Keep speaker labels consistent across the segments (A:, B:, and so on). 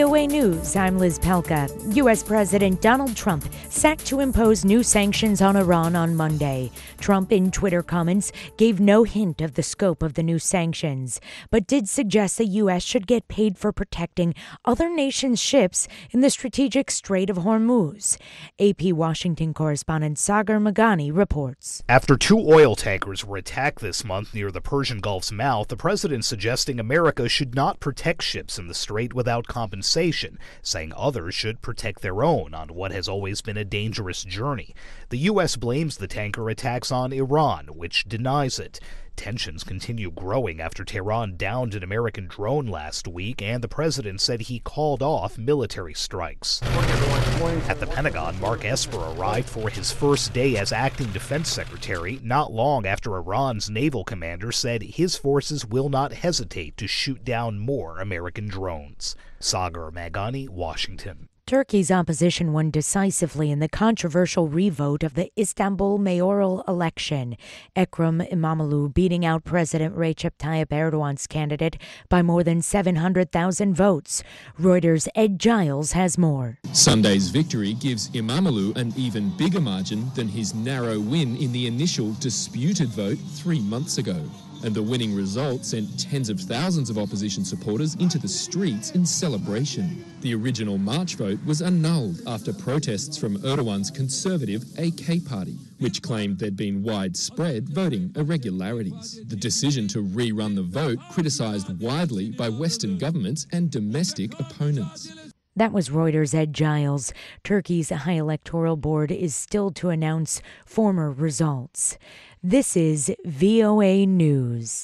A: VOA News, I'm Liz Pelka. U.S. President Donald Trump set to impose new sanctions on Iran on Monday. Trump, in Twitter comments, gave no hint of the scope of the new sanctions, but did suggest the U.S. should get paid for protecting other nations' ships in the strategic Strait of Hormuz. AP Washington correspondent Sagar Meghani reports.
B: After two oil tankers were attacked this month near the Persian Gulf's mouth, the president suggesting America should not protect ships in the strait without compensation, saying others should protect their own on what has always been a dangerous journey. The U.S. blames the tanker attacks on Iran, which denies it. Tensions continue growing after Tehran downed an American drone last week, and the president said he called off military strikes. At the Pentagon, Mark Esper arrived for his first day as acting defense secretary, not long after Iran's naval commander said his forces will not hesitate to shoot down more American drones. Sagar Meghani, Washington.
A: Turkey's opposition won decisively in the controversial revote of the Istanbul mayoral election. Ekrem İmamoğlu beating out President Recep Tayyip Erdogan's candidate by more than 700,000 votes. Reuters' Ed Giles has more.
C: Sunday's victory gives İmamoğlu an even bigger margin than his narrow win in the initial disputed vote 3 months ago. And the winning result sent tens of thousands of opposition supporters into the streets in celebration. The original March vote was annulled after protests from Erdogan's conservative AK party, which claimed there'd been widespread voting irregularities. The decision to rerun the vote criticised widely by Western governments and domestic opponents.
A: That was Reuters' Ed Giles. Turkey's High Electoral Board is still to announce former results. This is VOA News.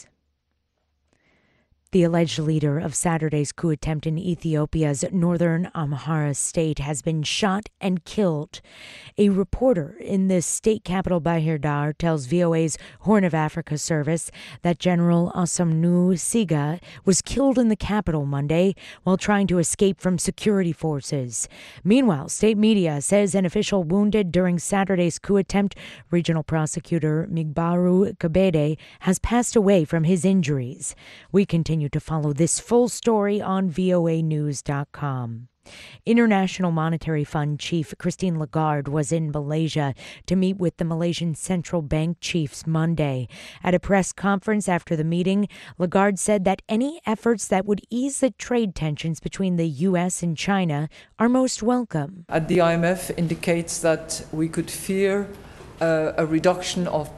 A: The alleged leader of Saturday's coup attempt in Ethiopia's northern Amhara state has been shot and killed. A reporter in the state capital Bahir Dar tells VOA's Horn of Africa service that General Asamnu Siga was killed in the capital Monday while trying to escape from security forces. Meanwhile, state media says an official wounded during Saturday's coup attempt, regional prosecutor Migbaru Kabede, has passed away from his injuries. We continue to follow this full story on voanews.com. International Monetary Fund Chief Christine Lagarde was in Malaysia to meet with the Malaysian Central Bank chiefs Monday. At a press conference after the meeting, Lagarde said that any efforts that would ease the trade tensions between the U.S. and China are most welcome.
D: The IMF indicates that we could fear a reduction of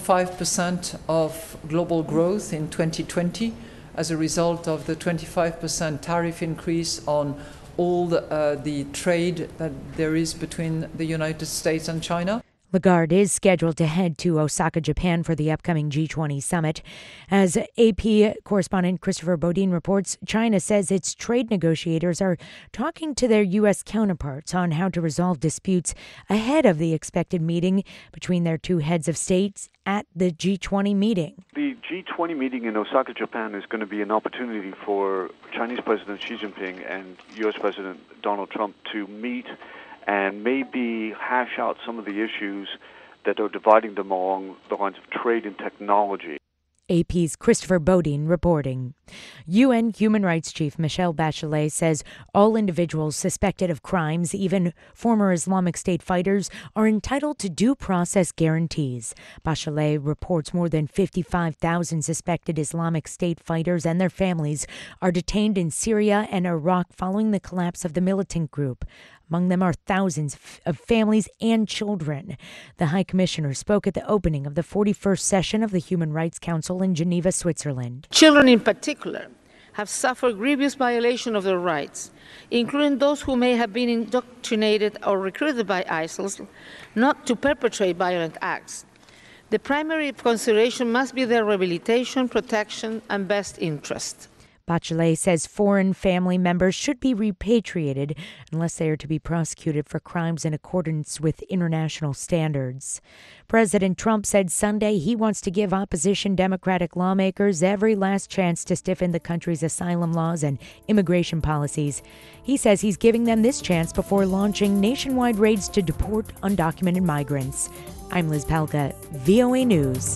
D: 0.5% of global growth in 2020 as a result of the 25% tariff increase on all the trade that there is between the United States and China.
A: Lagarde is scheduled to head to Osaka, Japan for the upcoming G20 summit. As AP correspondent Christopher Bodine reports, China says its trade negotiators are talking to their U.S. counterparts on how to resolve disputes ahead of the expected meeting between their two heads of states at the G20 meeting.
E: The G20 meeting in Osaka, Japan is going to be an opportunity for Chinese President Xi Jinping and U.S. President Donald Trump to meet and maybe hash out some of the issues that are dividing them along the lines of trade and technology.
A: AP's Christopher Bodine reporting. UN Human Rights Chief Michelle Bachelet says all individuals suspected of crimes, even former Islamic State fighters, are entitled to due process guarantees. Bachelet reports more than 55,000 suspected Islamic State fighters and their families are detained in Syria and Iraq following the collapse of the militant group. Among them are thousands of families and children. The High Commissioner spoke at the opening of the 41st session of the Human Rights Council in Geneva, Switzerland.
F: Children in particular have suffered grievous violation of their rights, including those who may have been indoctrinated or recruited by ISIL not to perpetrate violent acts. The primary consideration must be their rehabilitation, protection, and best interest.
A: Bachelet says foreign family members should be repatriated unless they are to be prosecuted for crimes in accordance with international standards. President Trump said Sunday he wants to give opposition Democratic lawmakers every last chance to stiffen the country's asylum laws and immigration policies. He says he's giving them this chance before launching nationwide raids to deport undocumented migrants. I'm Liz Pelka, VOA News.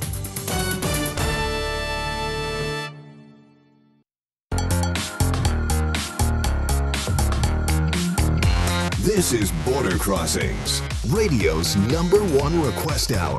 G: This is Border Crossings, radio's #1 request hour.